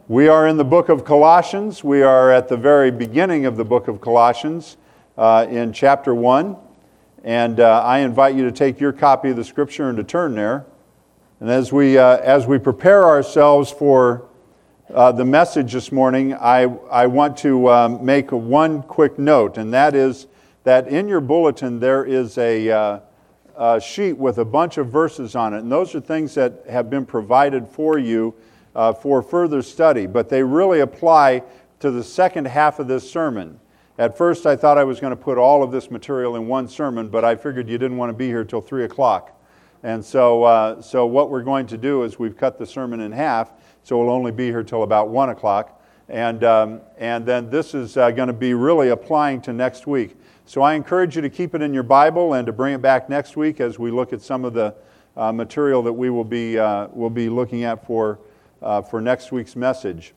We are in the book of Colossians. We are at the very beginning of the book of Colossians in chapter 1. And I invite you to take your copy of the scripture and to turn there. And as we prepare ourselves for the message this morning, I want to make one quick note, and that is that in your bulletin there is a sheet with a bunch of verses on it. And those are things that have been provided for you for further study, but they really apply to the second half of this sermon. At first I thought I was going to put all of this material in one sermon, but I figured you didn't want to be here till 3 o'clock. And so what we're going to do is we've cut the sermon in half, so we'll only be here till about 1 o'clock. And then this is going to be really applying to next week. So I encourage you to keep it in your Bible and to bring it back next week as we look at some of the material that we will be looking at for next week's message.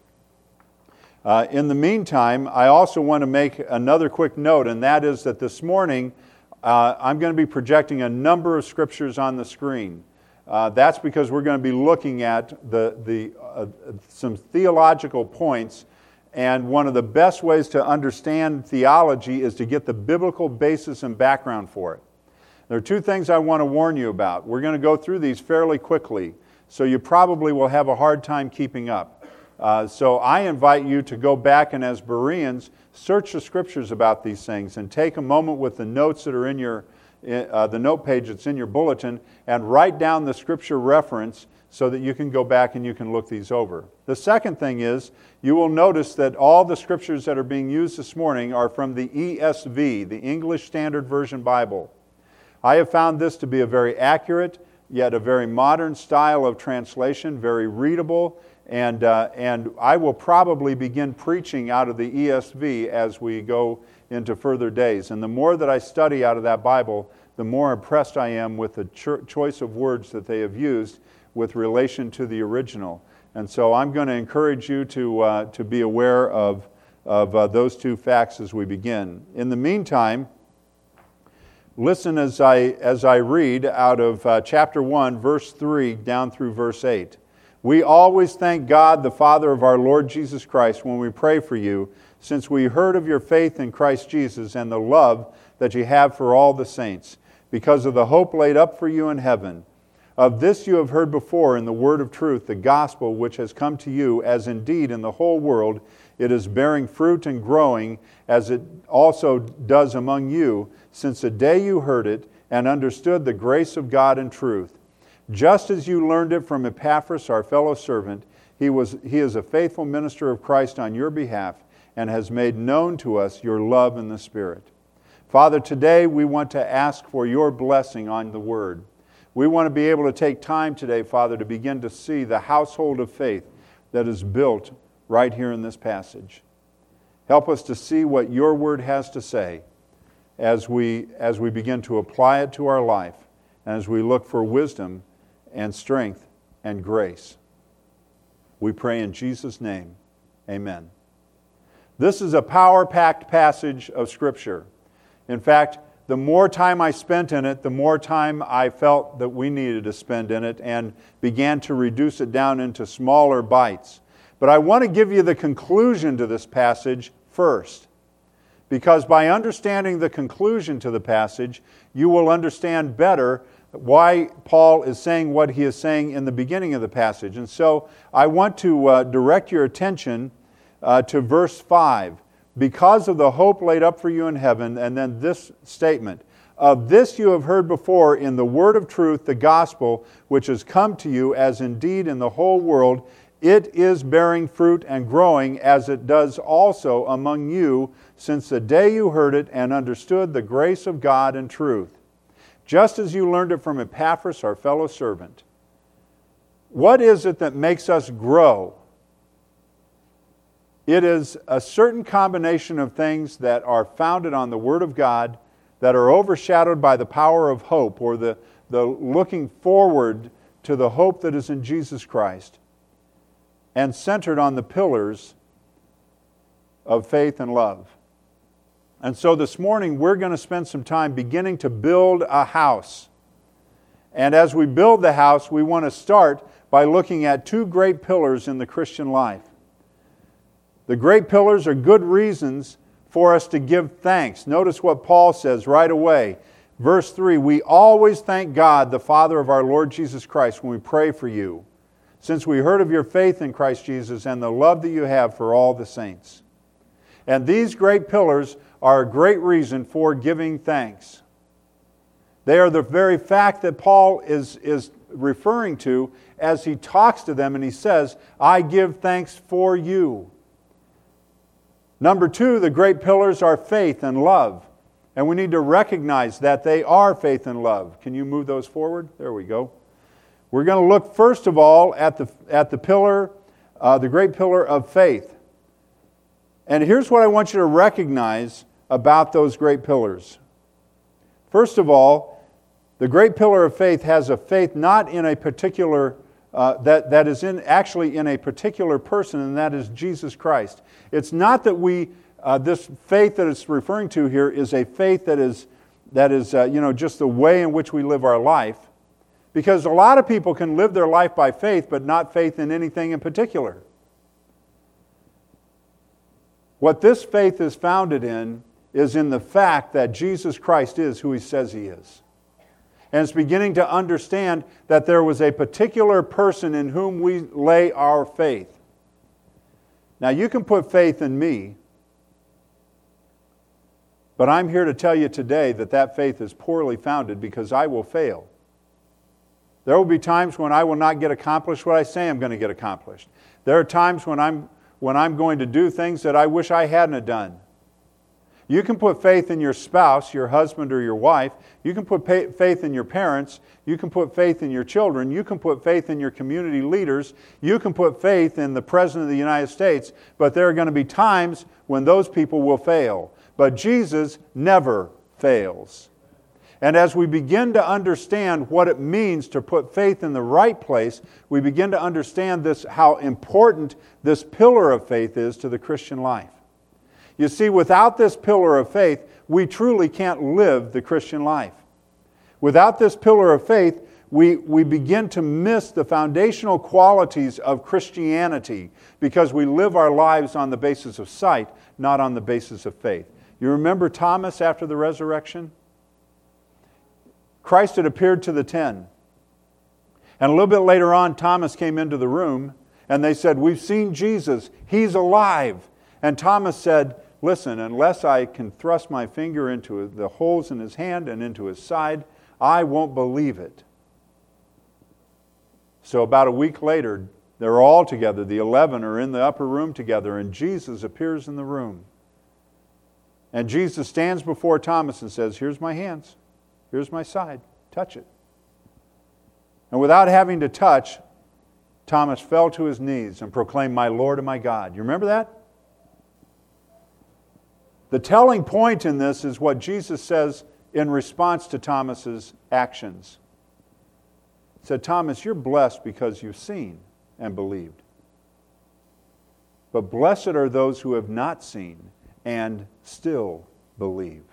In the meantime, I also want to make another quick note, and that is that this morning I'm going to be projecting a number of scriptures on the screen. That's because we're going to be looking at some theological points, and one of the best ways to understand theology is to get the biblical basis and background for it. There are two things I want to warn you about. We're going to go through these fairly quickly, so you probably will have a hard time keeping up. So I invite you to go back and, as Bereans, search the scriptures about these things and take a moment with the notes that are in the note page that's in your bulletin and write down the scripture reference so that you can go back and you can look these over. The second thing is, you will notice that all the scriptures that are being used this morning are from the ESV, the English Standard Version Bible. I have found this to be a very accurate, yet a very modern style of translation, very readable, and I will probably begin preaching out of the ESV as we go into further days. And the more that I study out of that Bible, the more impressed I am with the choice of words that they have used with relation to the original. And so I'm going to encourage you to be aware of those two facts as we begin. In the meantime, listen as I read out of chapter 1, verse 3 down through verse 8. We always thank God, the Father of our Lord Jesus Christ, when we pray for you, since we heard of your faith in Christ Jesus and the love that you have for all the saints, because of the hope laid up for you in heaven. Of this you have heard before in the word of truth, the gospel which has come to you, as indeed in the whole world it is bearing fruit and growing, as it also does among you, since the day you heard it and understood the grace of God in truth. Just as you learned it from Epaphras, our fellow servant, he is a faithful minister of Christ on your behalf and has made known to us your love in the Spirit. Father, today we want to ask for your blessing on the Word. We want to be able to take time today, Father, to begin to see the household of faith that is built right here in this passage. Help us to see what your Word has to say as we begin to apply it to our life and as we look for wisdom and strength and grace. We pray in Jesus' name. Amen. This is a power-packed passage of Scripture. In fact, the more time I spent in it, the more time I felt that we needed to spend in it and began to reduce it down into smaller bites. But I want to give you the conclusion to this passage first, because by understanding the conclusion to the passage, you will understand better why Paul is saying what he is saying in the beginning of the passage. And so I want to direct your attention to verse 5. Because of the hope laid up for you in heaven, and then this statement, of this you have heard before in the word of truth, the gospel, which has come to you, as indeed in the whole world it is bearing fruit and growing, as it does also among you, since the day you heard it and understood the grace of God in truth. Just as you learned it from Epaphras, our fellow servant. What is it that makes us grow? It is a certain combination of things that are founded on the Word of God, that are overshadowed by the power of hope, or the looking forward to the hope that is in Jesus Christ, and centered on the pillars of faith and love. And so this morning we're going to spend some time beginning to build a house. And as we build the house, we want to start by looking at two great pillars in the Christian life. The great pillars are good reasons for us to give thanks. Notice what Paul says right away. Verse 3, we always thank God, the Father of our Lord Jesus Christ, when we pray for you, since we heard of your faith in Christ Jesus and the love that you have for all the saints. And these great pillars are a great reason for giving thanks. They are the very fact that Paul is referring to as he talks to them and he says, I give thanks for you. Number 2, the great pillars are faith and love. And we need to recognize that they are faith and love. Can you move those forward? There we go. We're going to look first of all at the pillar, the great pillar of faith. And here's what I want you to recognize about those great pillars. First of all, the great pillar of faith has a faith not in a particular, that is actually in a particular person, and that is Jesus Christ. It's not that this faith that it's referring to here is a faith that is just the way in which we live our life. Because a lot of people can live their life by faith, but not faith in anything in particular. What this faith is founded in is in the fact that Jesus Christ is who He says He is. And it's beginning to understand that there was a particular person in whom we lay our faith. Now you can put faith in me, but I'm here to tell you today that that faith is poorly founded because I will fail. There will be times when I will not get accomplished what I say I'm going to get accomplished. There are times when I'm going to do things that I wish I hadn't done. You can put faith in your spouse, your husband or your wife. You can put faith in your parents. You can put faith in your children. You can put faith in your community leaders. You can put faith in the President of the United States. But there are going to be times when those people will fail. But Jesus never fails. And as we begin to understand what it means to put faith in the right place, we begin to understand how important this pillar of faith is to the Christian life. You see, without this pillar of faith, we truly can't live the Christian life. Without this pillar of faith, we begin to miss the foundational qualities of Christianity because we live our lives on the basis of sight, not on the basis of faith. You remember Thomas after the resurrection? Christ had appeared to the 10. And a little bit later on, Thomas came into the room and they said, we've seen Jesus. He's alive. And Thomas said, listen, unless I can thrust my finger into the holes in his hand and into his side, I won't believe it. So about a week later, they're all together. The 11 are in the upper room together, and Jesus appears in the room. And Jesus stands before Thomas and says, here's my hands. Here's my side. Touch it. And without having to touch, Thomas fell to his knees and proclaimed, my Lord and my God. You remember that? The telling point in this is what Jesus says in response to Thomas's actions. He said, Thomas, you're blessed because you've seen and believed. But blessed are those who have not seen and still believe.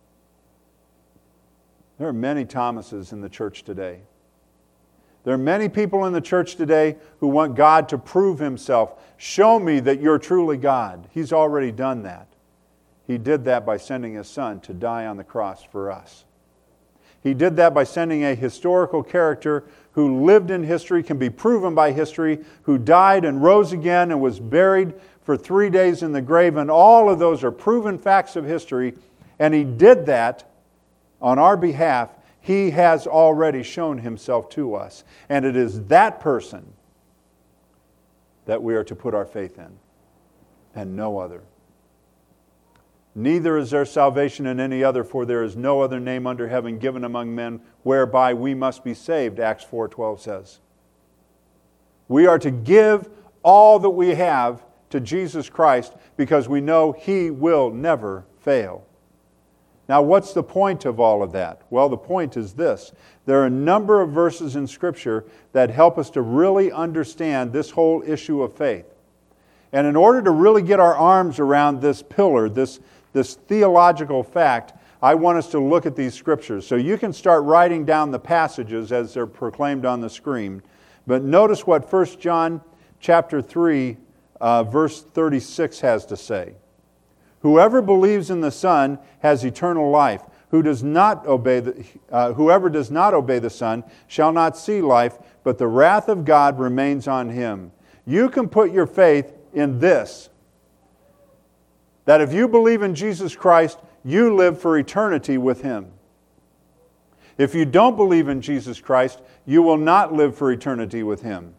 There are many Thomases in the church today. There are many people in the church today who want God to prove Himself. Show me that you're truly God. He's already done that. He did that by sending His Son to die on the cross for us. He did that by sending a historical character who lived in history, can be proven by history, who died and rose again and was buried for 3 days in the grave. And all of those are proven facts of history. And He did that on our behalf. He has already shown Himself to us. And it is that person that we are to put our faith in, and no other. Neither is there salvation in any other, for there is no other name under heaven given among men whereby we must be saved, Acts 4:12 says. We are to give all that we have to Jesus Christ because we know He will never fail. Now, what's the point of all of that? Well, the point is this. There are a number of verses in Scripture that help us to really understand this whole issue of faith. And in order to really get our arms around this pillar, this theological fact, I want us to look at these Scriptures. So you can start writing down the passages as they're proclaimed on the screen. But notice what 1 John chapter 3, verse 36 has to say. Whoever believes in the Son has eternal life. Whoever does not obey the Son shall not see life, but the wrath of God remains on him. You can put your faith in this, that if you believe in Jesus Christ, you live for eternity with Him. If you don't believe in Jesus Christ, you will not live for eternity with Him.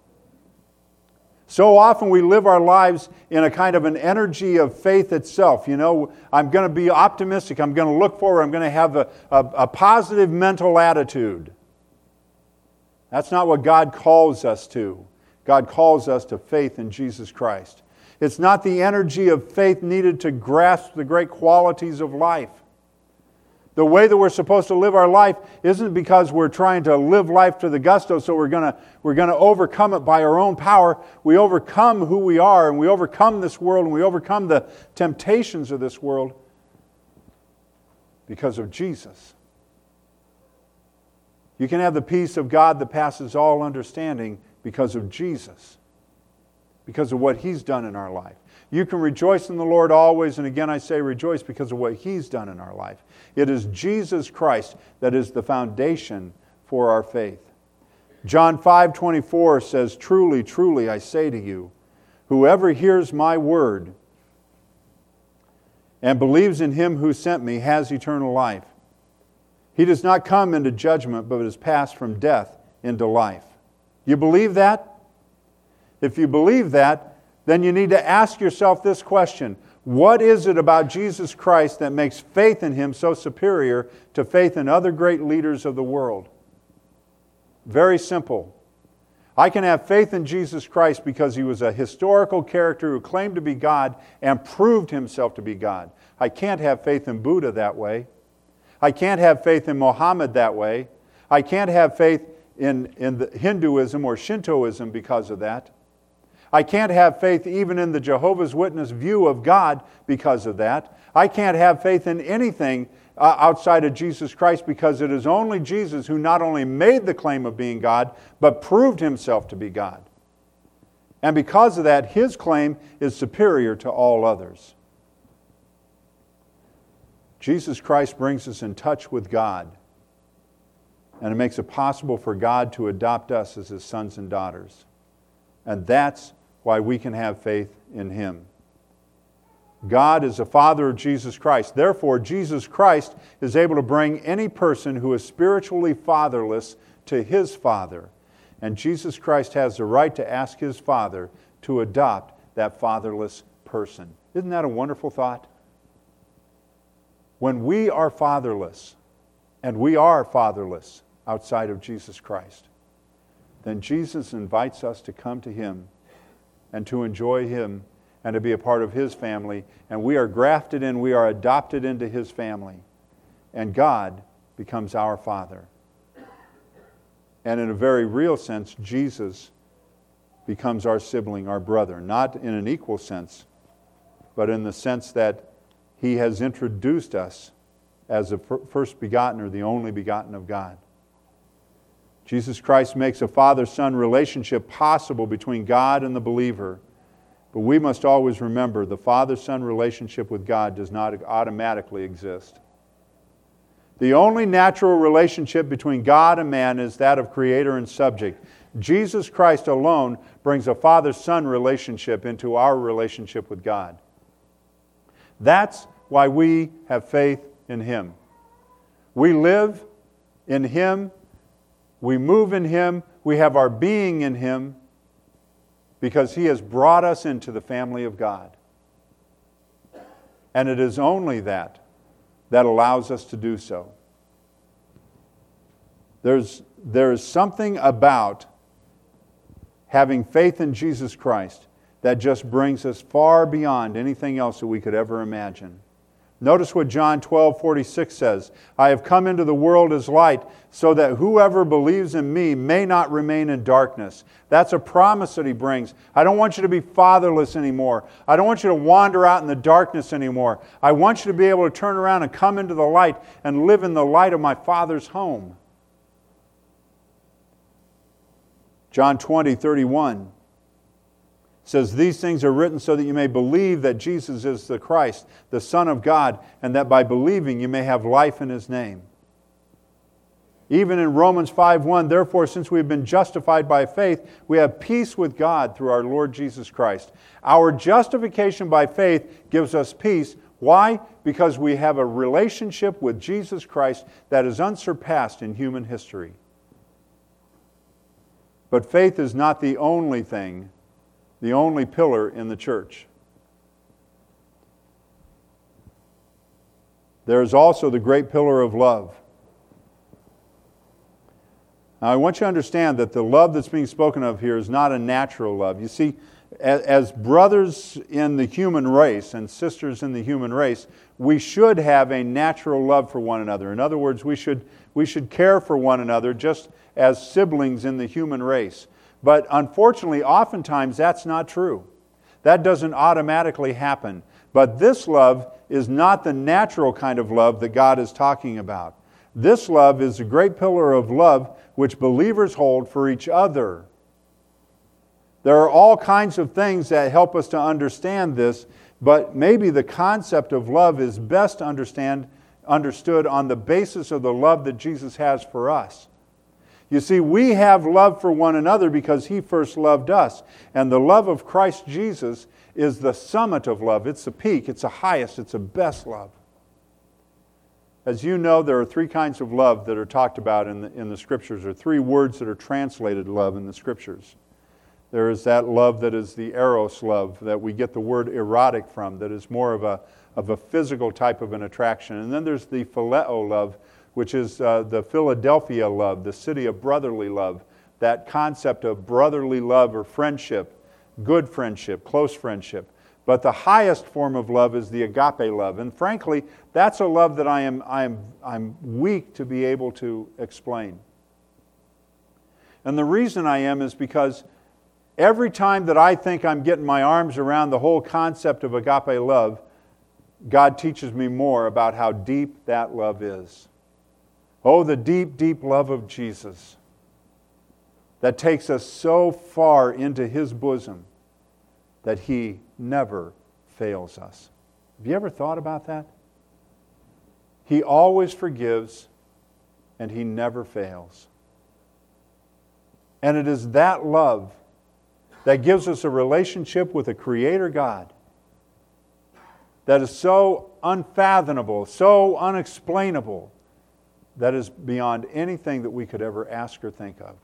So often we live our lives in a kind of an energy of faith itself. You know, I'm going to be optimistic. I'm going to look forward. I'm going to have a positive mental attitude. That's not what God calls us to. God calls us to faith in Jesus Christ. It's not the energy of faith needed to grasp the great qualities of life. The way that we're supposed to live our life isn't because we're trying to live life to the gusto, so we're going to overcome it by our own power. We overcome who we are, and we overcome this world, and we overcome the temptations of this world because of Jesus. You can have the peace of God that passes all understanding because of Jesus, because of what He's done in our life. You can rejoice in the Lord always, and again I say rejoice because of what He's done in our life. It is Jesus Christ that is the foundation for our faith. John 5:24 says, "Truly, truly, I say to you, whoever hears my word and believes in Him who sent me has eternal life. He does not come into judgment, but is passed from death into life." You believe that? If you believe that, then you need to ask yourself this question. What is it about Jesus Christ that makes faith in Him so superior to faith in other great leaders of the world? Very simple. I can have faith in Jesus Christ because He was a historical character who claimed to be God and proved Himself to be God. I can't have faith in Buddha that way. I can't have faith in Muhammad that way. I can't have faith in the Hinduism or Shintoism because of that. I can't have faith even in the Jehovah's Witness view of God because of that. I can't have faith in anything outside of Jesus Christ because it is only Jesus who not only made the claim of being God, but proved Himself to be God. And because of that, His claim is superior to all others. Jesus Christ brings us in touch with God, and it makes it possible for God to adopt us as His sons and daughters. And that's why we can have faith in Him. God is the Father of Jesus Christ. Therefore, Jesus Christ is able to bring any person who is spiritually fatherless to His Father. And Jesus Christ has the right to ask His Father to adopt that fatherless person. Isn't that a wonderful thought? When we are fatherless, and we are fatherless outside of Jesus Christ, then Jesus invites us to come to Him and to enjoy Him and to be a part of His family. And we are grafted in, we are adopted into His family. And God becomes our Father. And in a very real sense, Jesus becomes our sibling, our brother. Not in an equal sense, but in the sense that He has introduced us as the first begotten or the only begotten of God. Jesus Christ makes a father-son relationship possible between God and the believer. But we must always remember the father-son relationship with God does not automatically exist. The only natural relationship between God and man is that of creator and subject. Jesus Christ alone brings a father-son relationship into our relationship with God. That's why we have faith in Him. We live in Him. We move in Him. We have our being in Him because He has brought us into the family of God. And it is only that allows us to do so. There is something about having faith in Jesus Christ that just brings us far beyond anything else that we could ever imagine. Notice what John 12:46 says. I have come into the world as light so that whoever believes in me may not remain in darkness. That's a promise that He brings. I don't want you to be fatherless anymore. I don't want you to wander out in the darkness anymore. I want you to be able to turn around and come into the light and live in the light of my Father's home. John 20:31. says, these things are written so that you may believe that Jesus is the Christ, the Son of God, and that by believing you may have life in His name. Even in Romans 5:1, therefore, since we have been justified by faith, we have peace with God through our Lord Jesus Christ. Our justification by faith gives us peace. Why? Because we have a relationship with Jesus Christ that is unsurpassed in human history. But faith is not the only thing, the only pillar in the church. There is also the great pillar of love. Now, I want you to understand that the love that's being spoken of here is not a natural love. You see, as brothers in the human race and sisters in the human race, we should have a natural love for one another. In other words, we should care for one another just as siblings in the human race. But unfortunately, oftentimes that's not true. That doesn't automatically happen. But this love is not the natural kind of love that God is talking about. This love is a great pillar of love which believers hold for each other. There are all kinds of things that help us to understand this, but maybe the concept of love is best understood on the basis of the love that Jesus has for us. You see, we have love for one another because He first loved us. And the love of Christ Jesus is the summit of love. It's the peak, it's the highest, it's the best love. As you know, there are three kinds of love that are talked about in the Scriptures, or three words that are translated love in the Scriptures. There is that love that is the eros love, that we get the word erotic from, that is more of a physical type of an attraction. And then there's the phileo love, which is the Philadelphia love, the city of brotherly love, that concept of brotherly love or friendship, good friendship, close friendship. But the highest form of love is the agape love. And frankly, that's a love that I'm weak to be able to explain. And the reason I am is because every time that I think I'm getting my arms around the whole concept of agape love, God teaches me more about how deep that love is. Oh, the deep, deep love of Jesus that takes us so far into His bosom that He never fails us. Have you ever thought about that? He always forgives and He never fails. And it is that love that gives us a relationship with a Creator God that is so unfathomable, so unexplainable, that is beyond anything that we could ever ask or think of.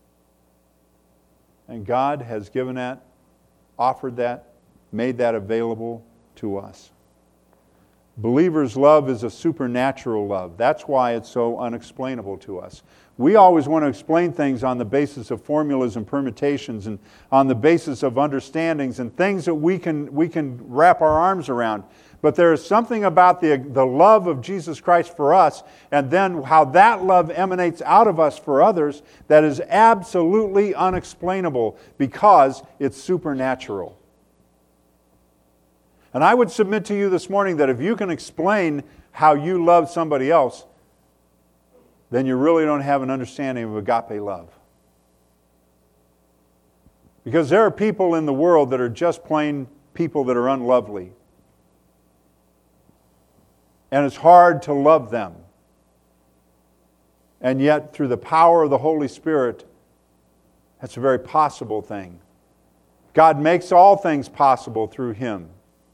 And God has given that, offered that, made that available to us. Believers' love is a supernatural love. That's why it's so unexplainable to us. We always want to explain things on the basis of formulas and permutations and on the basis of understandings and things that we can wrap our arms around. But there is something about the love of Jesus Christ for us, and then how that love emanates out of us for others, that is absolutely unexplainable because it's supernatural. And I would submit to you this morning that if you can explain how you love somebody else, then you really don't have an understanding of agape love. Because there are people in the world that are just plain people that are unlovely. And it's hard to love them. And yet, through the power of the Holy Spirit, that's a very possible thing. God makes all things possible through Him.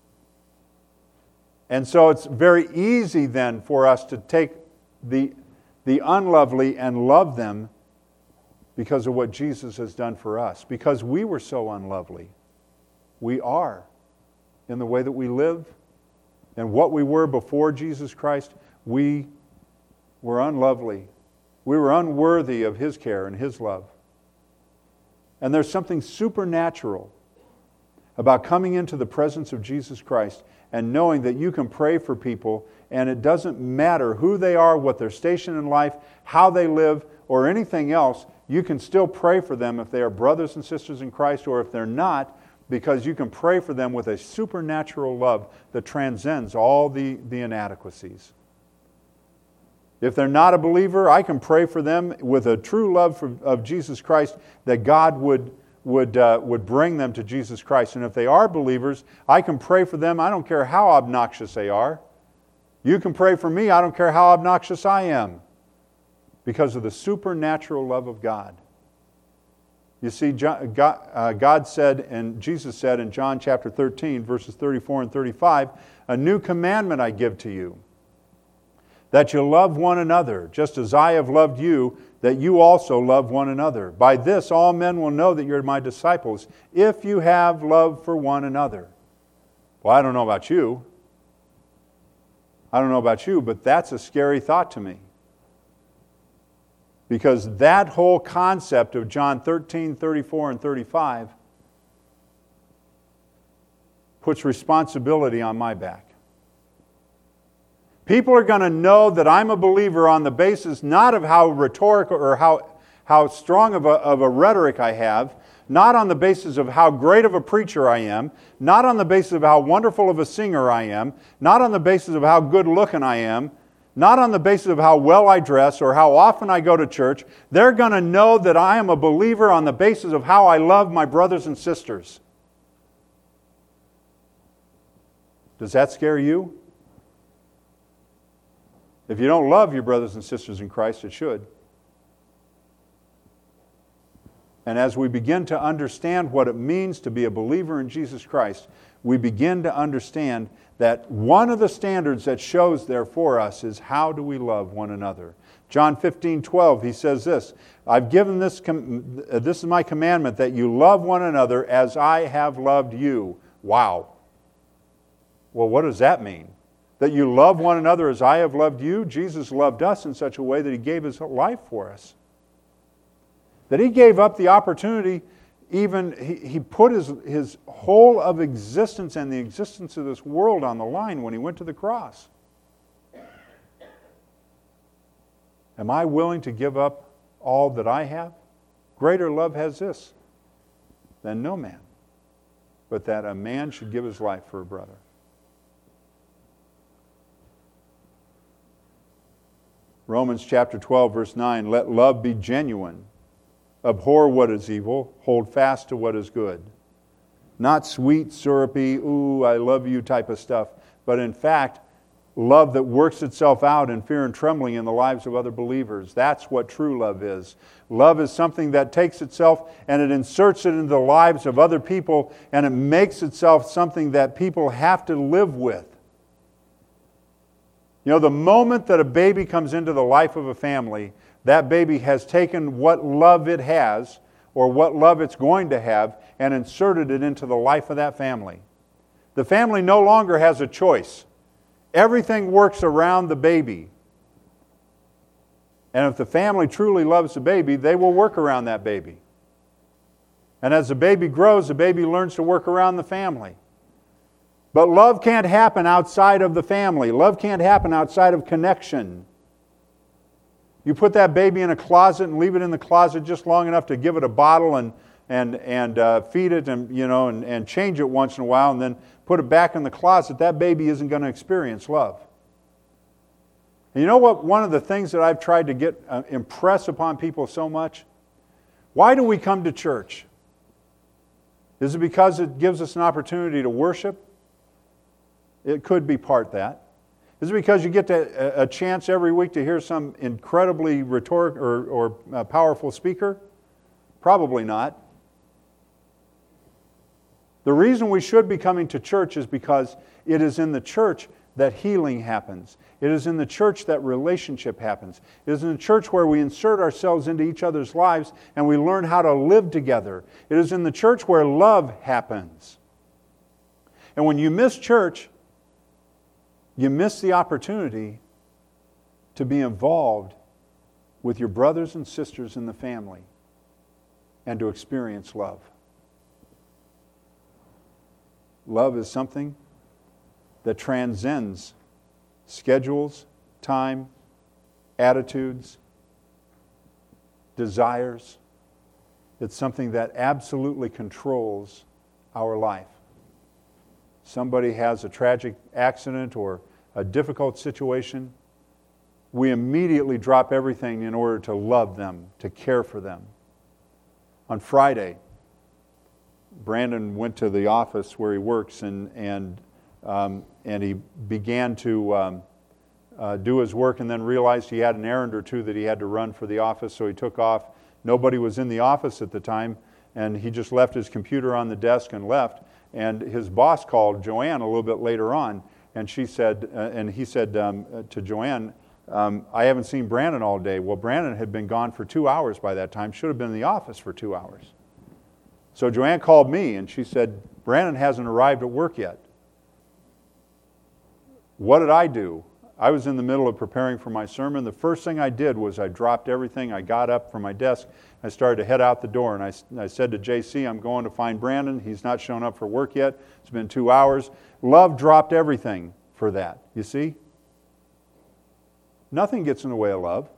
And so it's very easy then for us to take the unlovely and love them because of what Jesus has done for us. Because we were so unlovely. We are. In the way that we live and what we were before Jesus Christ, we were unlovely. We were unworthy of His care and His love. And there's something supernatural about coming into the presence of Jesus Christ and knowing that you can pray for people, and it doesn't matter who they are, what their station in life, how they live, or anything else. You can still pray for them if they are brothers and sisters in Christ, or if they're not, because you can pray for them with a supernatural love that transcends all the inadequacies. If they're not a believer, I can pray for them with a true love of Jesus Christ, that God would would bring them to Jesus Christ. And if they are believers, I can pray for them. I don't care how obnoxious they are. You can pray for me. I don't care how obnoxious I am, because of the supernatural love of God. You see, God said, and Jesus said in John chapter 13, verses 34 and 35, "A new commandment I give to you, that you love one another, just as I have loved you, that you also love one another. By this all men will know that you're my disciples, if you have love for one another." Well, I don't know about you. But that's a scary thought to me. Because that whole concept of John 13, 34, and 35 puts responsibility on my back. People are going to know that I'm a believer on the basis not of how rhetorical or how strong of a rhetoric I have, not on the basis of how great of a preacher I am, not on the basis of how wonderful of a singer I am, not on the basis of how good looking I am, not on the basis of how well I dress or how often I go to church. They're going to know that I am a believer on the basis of how I love my brothers and sisters. Does that scare you? If you don't love your brothers and sisters in Christ, it should. And as we begin to understand what it means to be a believer in Jesus Christ, we begin to understand that one of the standards that shows there for us is how do we love one another. John 15:12, he says this, "I've given this is my commandment, that you love one another as I have loved you." Wow. Well, what does that mean? That you love one another as I have loved you? Jesus loved us in such a way that He gave His life for us. That He gave up the opportunity, even He put His whole of existence and the existence of this world on the line when He went to the cross. Am I willing to give up all that I have? Greater love has this than no man, but that a man should give his life for a brother. Romans chapter 12, verse 9, "Let love be genuine. Abhor what is evil. Hold fast to what is good." Not sweet, syrupy, ooh, I love you type of stuff, but in fact, love that works itself out in fear and trembling in the lives of other believers. That's what true love is. Love is something that takes itself and it inserts it into the lives of other people, and it makes itself something that people have to live with. You know, the moment that a baby comes into the life of a family, that baby has taken what love it has, or what love it's going to have, and inserted it into the life of that family. The family no longer has a choice. Everything works around the baby. And if the family truly loves the baby, they will work around that baby. And as the baby grows, the baby learns to work around the family. But love can't happen outside of the family. Love can't happen outside of connection. You put that baby in a closet and leave it in the closet just long enough to give it a bottle and feed it and change it once in a while, and then put it back in the closet. That baby isn't going to experience love. And you know what? One of the things that I've tried to impress upon people so much, why do we come to church? Is it because it gives us an opportunity to worship? It could be part that. Is it because you get a chance every week to hear some incredibly rhetoric or powerful speaker? Probably not. The reason we should be coming to church is because it is in the church that healing happens. It is in the church that relationship happens. It is in the church where we insert ourselves into each other's lives and we learn how to live together. It is in the church where love happens. And when you miss church, you miss the opportunity to be involved with your brothers and sisters in the family and to experience love. Love is something that transcends schedules, time, attitudes, desires. It's something that absolutely controls our life. Somebody has a tragic accident or a difficult situation, we immediately drop everything in order to love them, to care for them. On Friday, Brandon went to the office where he works, and he began to do his work, and then realized he had an errand or two that he had to run for the office, so he took off. Nobody was in the office at the time, and he just left his computer on the desk and left. And his boss called Joanne a little bit later on, and he said to Joanne, I haven't seen Brandon all day. Well, Brandon had been gone for 2 hours by that time, should have been in the office for 2 hours. So Joanne called me, and she said, Brandon hasn't arrived at work yet. What did I do? I was in the middle of preparing for my sermon. The first thing I did was I dropped everything. I got up from my desk. I started to head out the door, and I said to JC, I'm going to find Brandon. He's not shown up for work yet. It's been 2 hours. Love dropped everything for that. You see? Nothing gets in the way of love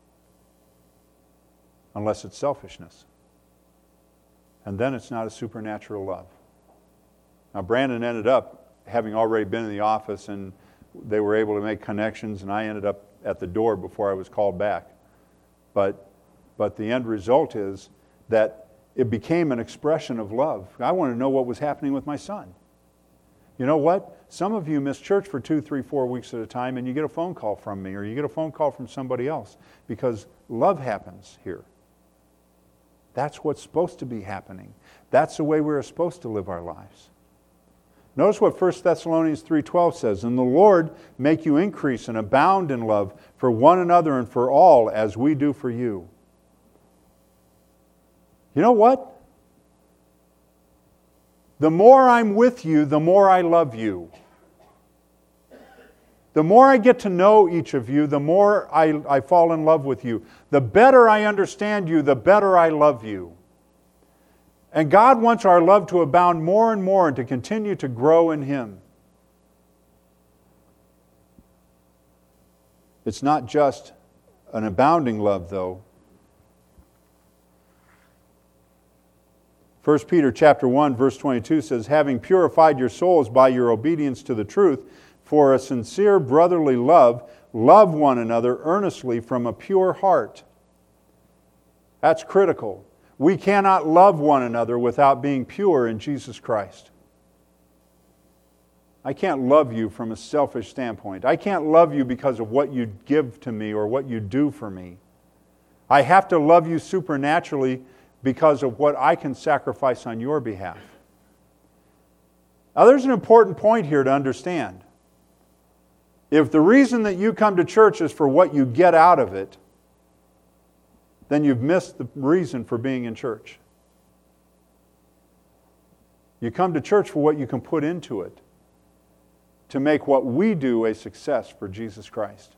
unless it's selfishness. And then it's not a supernatural love. Now, Brandon ended up having already been in the office, and they were able to make connections, and I ended up at the door before I was called back. But the end result is that it became an expression of love. I wanted to know what was happening with my son. You know what? Some of you miss church for 2, 3, 4 weeks at a time, and you get a phone call from me, or you get a phone call from somebody else, because love happens here. That's what's supposed to be happening. That's the way we're supposed to live our lives. Notice what 1 Thessalonians 3:12 says, and the Lord make you increase and abound in love for one another and for all, as we do for you. You know what? The more I'm with you, the more I love you. The more I get to know each of you, the more I fall in love with you. The better I understand you, the better I love you. And God wants our love to abound more and more and to continue to grow in Him. It's not just an abounding love, though. 1 Peter chapter 1, verse 22 says, having purified your souls by your obedience to the truth, for a sincere brotherly love, love one another earnestly from a pure heart. That's critical. We cannot love one another without being pure in Jesus Christ. I can't love you from a selfish standpoint. I can't love you because of what you give to me or what you do for me. I have to love you supernaturally because of what I can sacrifice on your behalf. Now, there's an important point here to understand. If the reason that you come to church is for what you get out of it, then you've missed the reason for being in church. You come to church for what you can put into it to make what we do a success for Jesus Christ.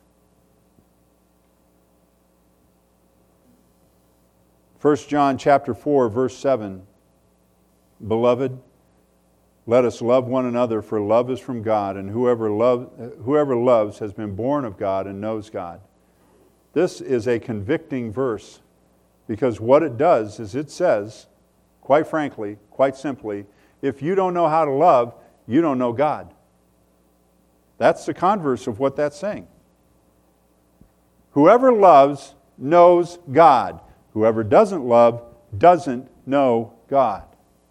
1 John chapter 4, verse 7. Beloved, let us love one another, for love is from God, and whoever loves has been born of God and knows God. This is a convicting verse, because what it does is it says, quite frankly, quite simply, if you don't know how to love, you don't know God. That's the converse of what that's saying. Whoever loves knows God. Whoever doesn't love doesn't know God.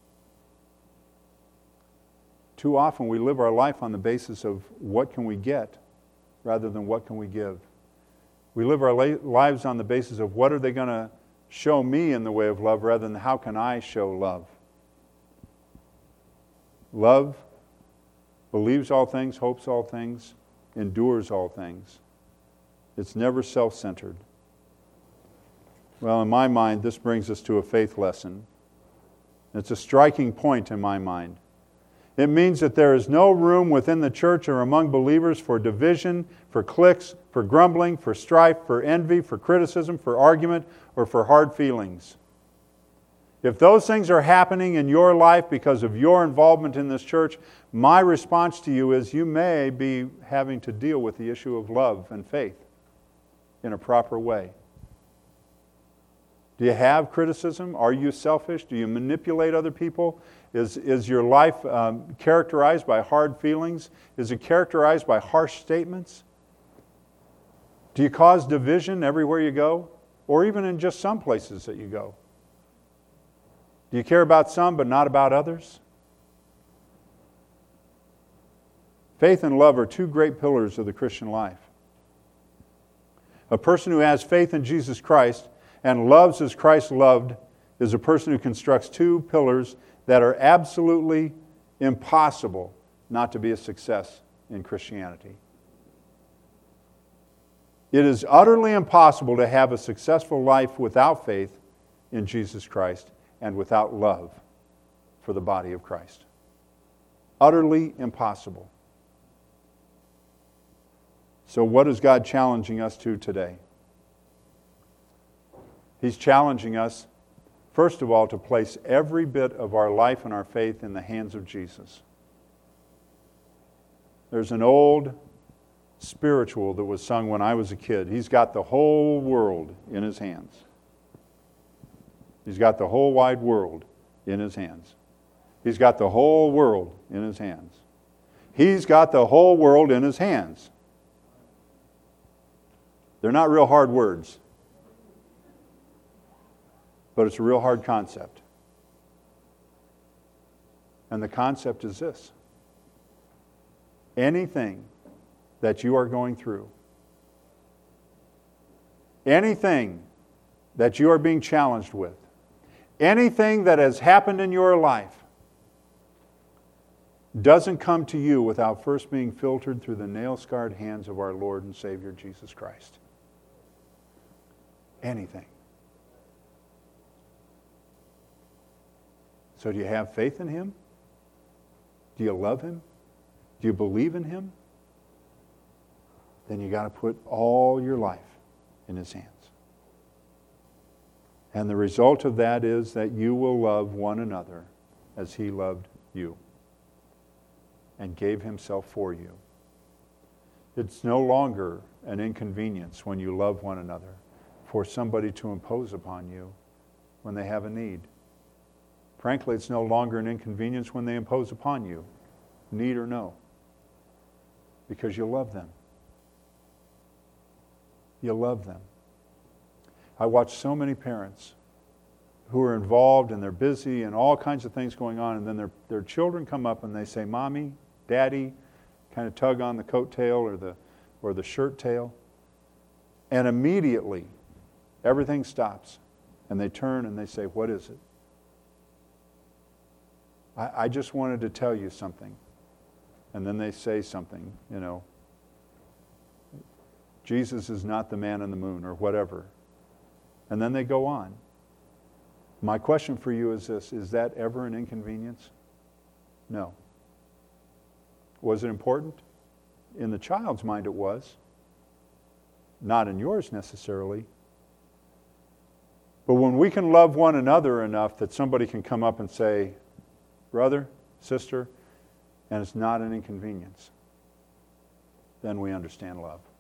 Too often we live our life on the basis of what can we get rather than what can we give. We live our lives on the basis of what are they going to show me in the way of love rather than how can I show love. Love believes all things, hopes all things, endures all things. It's never self-centered. Well, in my mind, this brings us to a faith lesson. It's a striking point in my mind. It means that there is no room within the church or among believers for division, for cliques, for grumbling, for strife, for envy, for criticism, for argument, or for hard feelings. If those things are happening in your life because of your involvement in this church, my response to you is you may be having to deal with the issue of love and faith in a proper way. Do you have criticism? Are you selfish? Do you manipulate other people? Is your life characterized by hard feelings? Is it characterized by harsh statements? Do you cause division everywhere you go? Or even in just some places that you go? Do you care about some but not about others? Faith and love are two great pillars of the Christian life. A person who has faith in Jesus Christ and loves as Christ loved is a person who constructs two pillars that are absolutely impossible not to be a success in Christianity. It is utterly impossible to have a successful life without faith in Jesus Christ and without love for the body of Christ. Utterly impossible. So what is God challenging us to today? He's challenging us, first of all, to place every bit of our life and our faith in the hands of Jesus. There's an old spiritual that was sung when I was a kid. He's got the whole world in his hands. He's got the whole wide world in his hands. He's got the whole world in his hands. He's got the whole world in his hands. They're not real hard words, but it's a real hard concept. And the concept is this: anything that you are going through, anything that you are being challenged with, anything that has happened in your life doesn't come to you without first being filtered through the nail-scarred hands of our Lord and Savior Jesus Christ. Anything. So do you have faith in Him? Do you love Him? Do you believe in Him? Then you got to put all your life in His hands. And the result of that is that you will love one another as He loved you and gave Himself for you. It's no longer an inconvenience when you love one another for somebody to impose upon you when they have a need. Frankly, it's no longer an inconvenience when they impose upon you, need or no, because you love them. You love them. I watch so many parents who are involved and they're busy and all kinds of things going on, and then their children come up and they say, "Mommy, Daddy," kind of tug on the coat tail or the shirt tail, and immediately everything stops and they turn and they say, "What is it?" I just wanted to tell you something. And then they say something, Jesus is not the man on the moon or whatever. And then they go on. My question for you is this: is that ever an inconvenience? No. Was it important? In the child's mind it was. Not in yours necessarily. But when we can love one another enough that somebody can come up and say, "Brother, sister," and it's not an inconvenience, then we understand love.